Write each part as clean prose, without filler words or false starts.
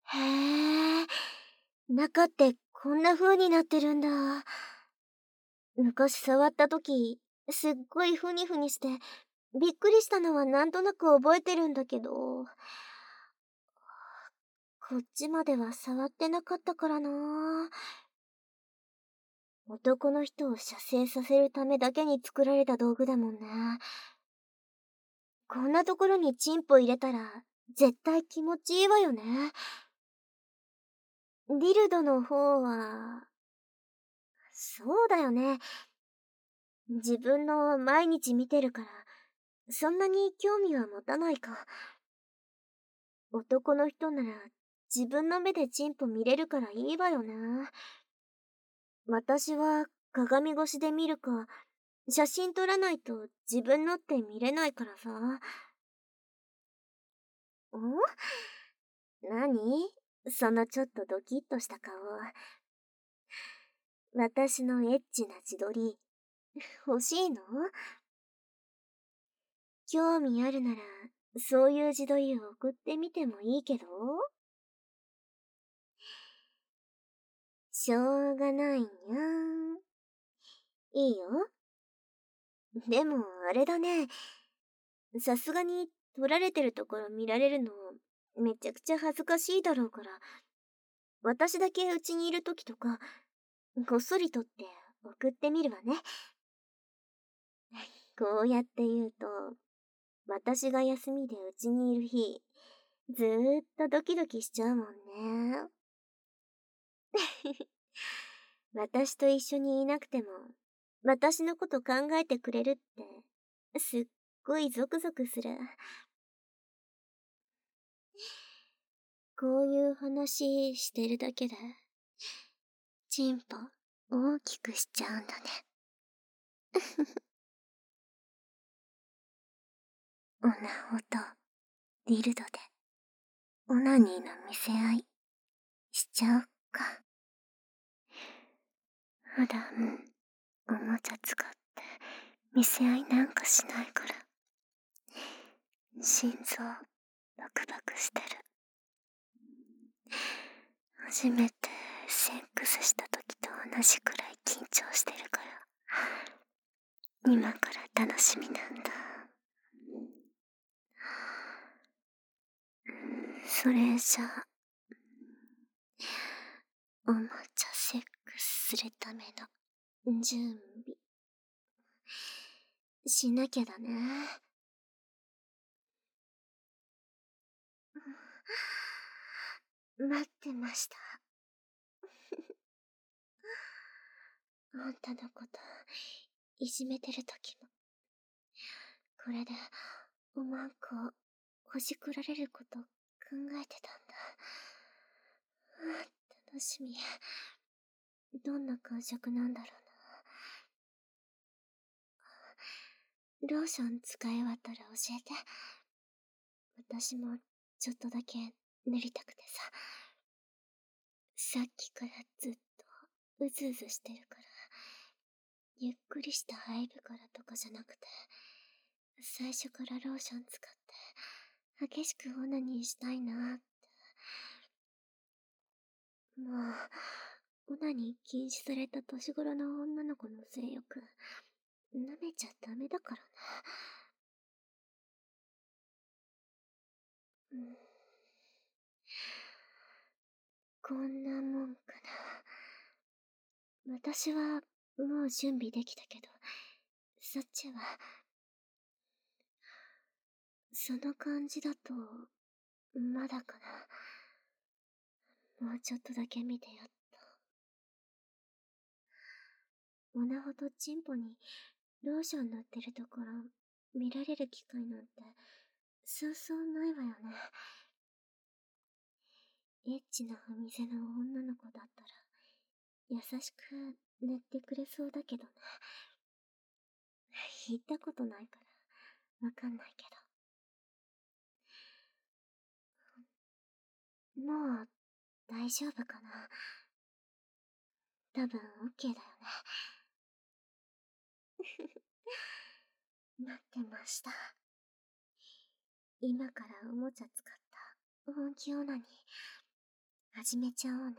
へえ、中ってこんな風になってるんだ。昔触った時、すっごいふにふにして、びっくりしたのはなんとなく覚えてるんだけど、こっちまでは触ってなかったからな。男の人を射精させるためだけに作られた道具だもんね。こんなところにチンポ入れたら、絶対気持ちいいわよね。ディルドの方は、そうだよね。自分の毎日見てるから、そんなに興味は持たないか。男の人なら、自分の目でチンポ見れるからいいわよな。私は鏡越しで見るか、写真撮らないと自分のって見れないからさ。何そのちょっとドキッとした顔。私のエッチな自撮り、欲しいの？興味あるなら、そういう自撮りを送ってみてもいいけど？しょうがないにゃー。いいよ。でも、あれだね。さすがに、撮られてるところ見られるの、めちゃくちゃ恥ずかしいだろうから、私だけうちにいるときとか、こっそり撮って送ってみるわね。こうやって言うと、私が休みでうちにいる日、ずーっとドキドキしちゃうもんね。私と一緒にいなくても、私のこと考えてくれるって、すっごいゾクゾクする。こういう話してるだけで、チンポ大きくしちゃうんだね。オナホとディルドで、オナニーの見せ合い、しちゃうか。普段、おもちゃ使って見せ合いなんかしないから、心臓バクバクしてる。初めてセックスした時と同じくらい緊張してるから、今から楽しみなんだ。それじゃあ、おもちゃセックスするための準備しなきゃだね。待ってました。あんたのこといじめてる時も、これでおまんこほじくられること考えてたんだ。楽しみ。どんな感触なんだろうな。ローション使い終わったら教えて。私もちょっとだけ塗りたくてさ。さっきからずっとうずうずしてるから、ゆっくりした入るからとかじゃなくて、最初からローション使って激しくオナニーしたいなって。もう、オナニー禁止された年頃の女の子の性欲、舐めちゃダメだからね。うん、こんなもんかな。私はもう準備できたけど、そっちは、その感じだと、まだかな。もうちょっとだけ見てよっと。オナホとチンポにローション塗ってるところ見られる機会なんてそうそうないわよね。エッチなお店の女の子だったら優しく塗ってくれそうだけどね。行ったことないからわかんないけど。もう大丈夫かな。多分 OK だよね。待ってました。今からおもちゃ使った本気オナニー始めちゃおうね。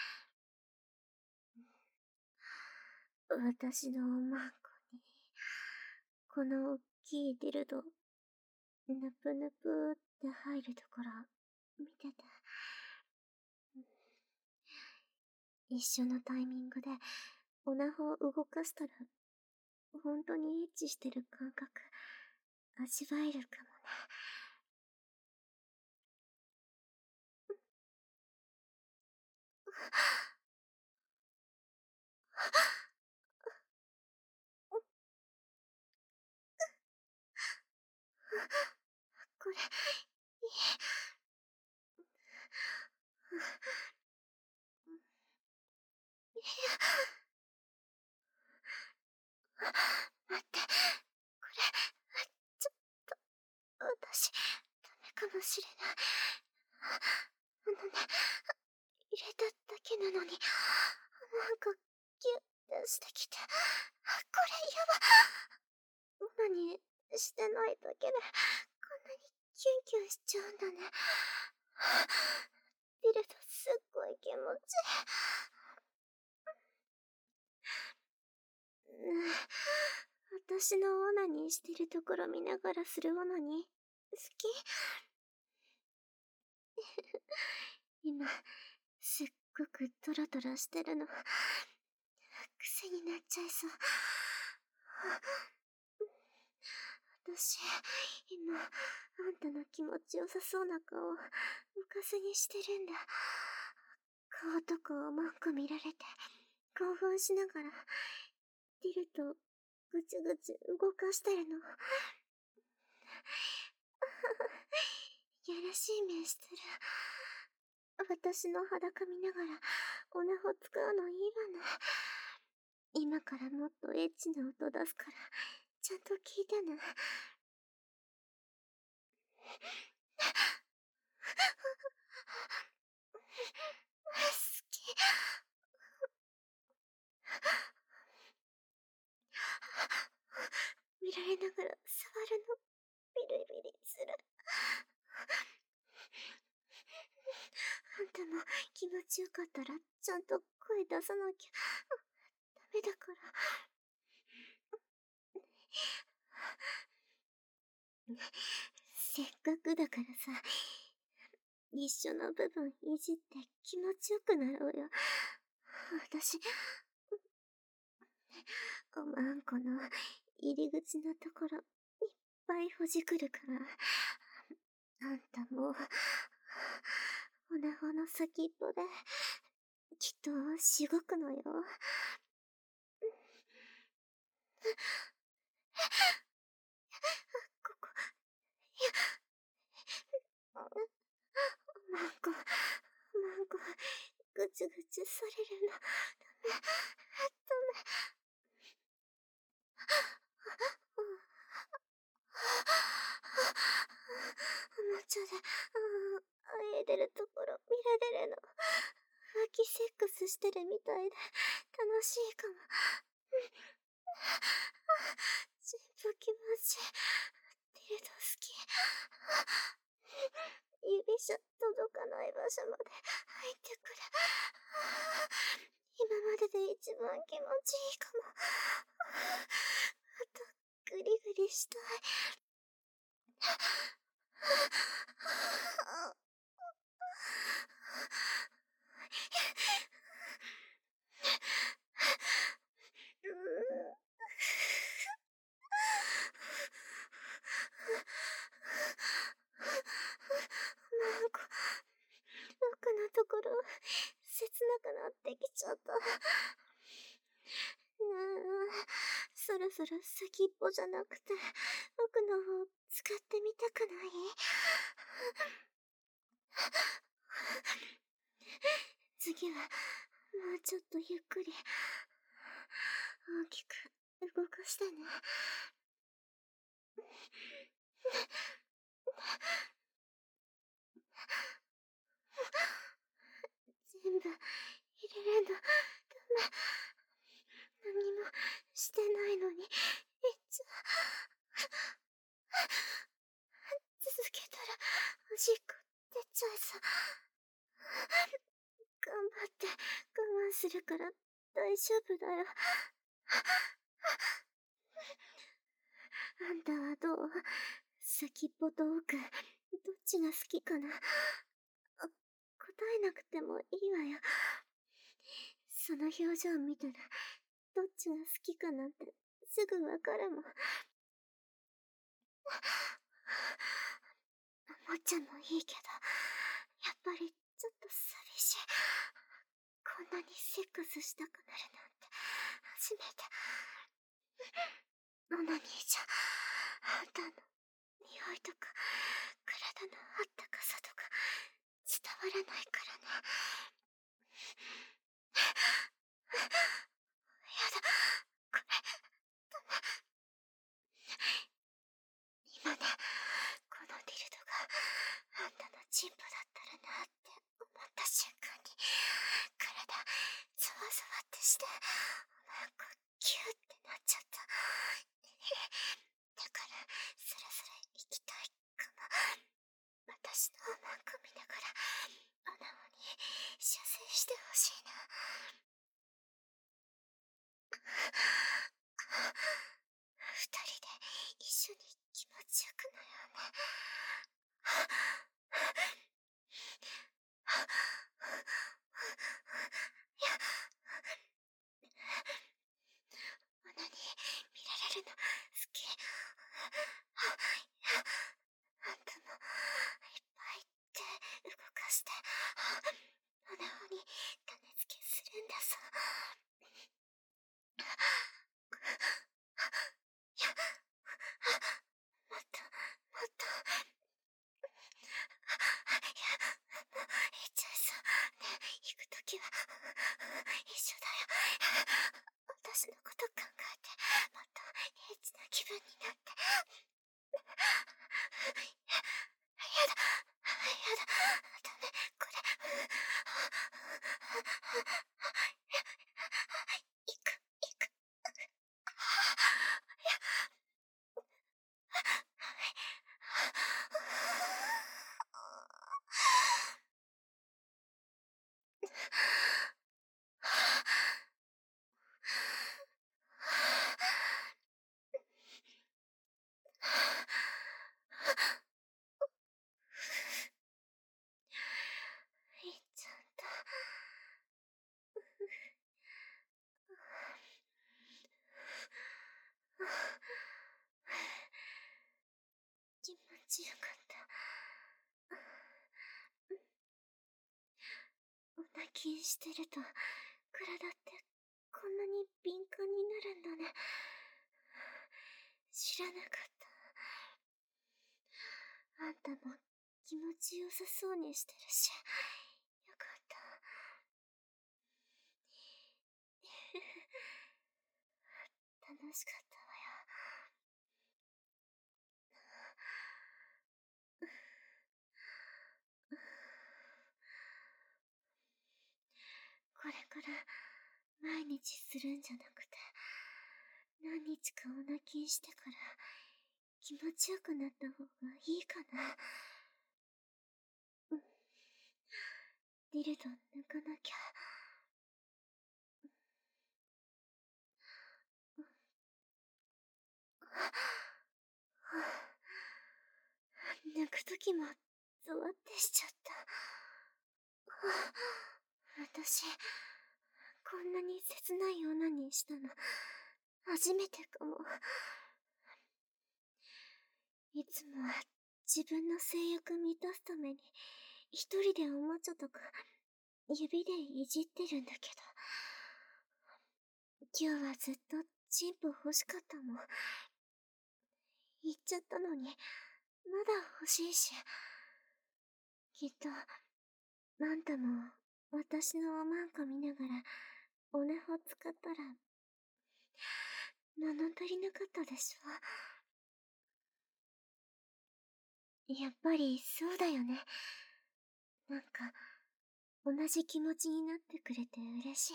私のマンコに、このおっきいディルド、ぬぷぬぷって入るところ、見てて。一緒のタイミングで、オナホを動かしたら、本当にエッチしてる感覚、味わえるかもね。これ、待って、これ、ちょっと、私、ダメかもしれない。入れただけなのに、なんか、ギュッてしてきて、これやば。何してないだけで、こんなにキュンキュンしちゃうんだね。ビルドすっごい気持ちいい。私のオナニーしてるところ見ながらするオナニー、好き？今、すっごくトロトロしてるの。癖になっちゃいそう。私、今、あんたの気持ちよさそうな顔、浮かずにしてるんだ。顔とかをマンコ見られて、興奮しながら、ディルとぐちゅぐちゅ動かしてるの。やらしい目してる。私の裸見ながら、オナホ使うのいいわね。今からもっとエッチな音出すから、ちゃんと聞いてね。好き。見られながら触るの、ビリビリする。あんたも気持ちよかったら、ちゃんと声出さなきゃ、ダメだから。せっかくだからさ、一緒の部分いじって気持ちよくなろうよ。私、おまんこの入り口のところ、いっぱいほじくるから。あんたも、おなほの先っぽで、きっとしごくのよ。ここ、いや、マンコ、ぐちゅぐちゅされるの。ダメ、おもちゃで、あえでるところ見られるの。浮気セックスしてるみたいで、楽しいかも。全部気持ちいい。ディルド好き。指じゃ届かない場所まで入ってくる。今までで一番気持ちいいかも。あと、グリグリしたい。なんか、奥のところ、切なくなってきちゃった。そろそろ先っぽじゃなくて、奥の方使ってみたくない？次は、もうちょっとゆっくり、大きく動かしてね。全部入れるの、ダメ。何もしてないのに、続けたら、おしっこ出ちゃいそう。 頑張って我慢するから大丈夫だよ。あんたはどう？先っぽと奥、どっちが好きかな？答えなくてもいいわよ。その表情見たら、どっちが好きかなんてすぐわかるもん。おもちゃもいいけど、やっぱりちょっと寂しい。こんなにセックスしたくなるなんて初めて。オナニーじゃ、あんたの匂いとか、体のあったかさとか、伝わらないからね。やだ、これ、ダメ。今ね、このディルドがあんたのチンポだったらなって思った瞬間に、体、ゾワゾワってして、なんかキューってなっちゃった。だから、そろそろ行きたいかも。私のおまんこ見ながら、アナゴに射精してほしいな。二人で一緒に気持ちよくなようね。いや、オナに見られるの好き。あんたもいっぱい手動かして、オナゴに種付けするんだぞ。いや、もっと、もっと。いや、もう行っちゃいそう。ね、行くときは一緒だよ。私のこと考えて、もっとエッチな気分になって。やだ、やだ、ダメ、これ。行く、行く。行っちゃった。気持ちよかった。オナキンしてると、体ってこんなに敏感になるんだね。知らなかった。あんたも気持ちよさそうにしてるし、よかった。楽しかったわよ。これから毎日するんじゃなくて、何日かオナキンしてから気持ちよくなった方がいいかな。ディルド抜かなきゃ。抜くときもゾワってしちゃった。私、こんなに切ないオナニーしたの初めてかも。いつもは自分の性欲満たすために一人でおもちゃとか指でいじってるんだけど、今日はずっとチンポ欲しかったもん。言っちゃったのにまだ欲しいし、きっとあんたも私のおまんこ見ながらおねほ使ったら物足りなかったでしょ。やっぱりそうだよね。なんか同じ気持ちになってくれて嬉しい。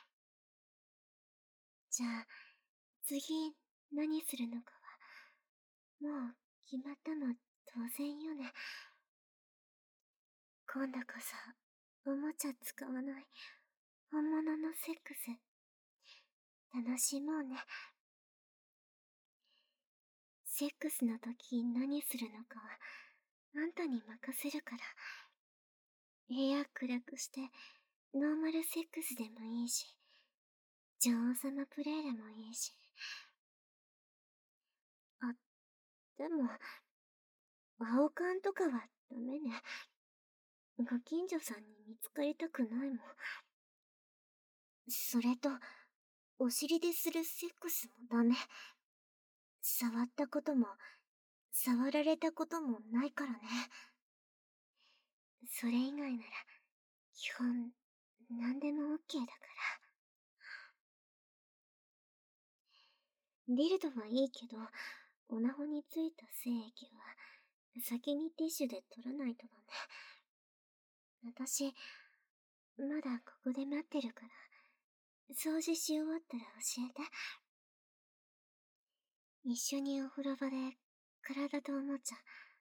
じゃあ次何するのかはもう決まったの当然よね。今度こそおもちゃ使わない本物のセックス楽しもうね。セックスの時何するのかはあんたに任せるから。部屋暗くしてノーマルセックスでもいいし、女王様プレイでもいいし。あ、でも、青缶とかはダメね。ご近所さんに見つかりたくないもん。それと、お尻でするセックスもダメ。触ったことも、触られたこともないからね。それ以外なら、基本、何でも OK だから。ディルドはいいけど、オナホについた精液は、先にティッシュで取らないとだね。私、まだここで待ってるから、掃除し終わったら教えて。一緒にお風呂場で体とおもちゃ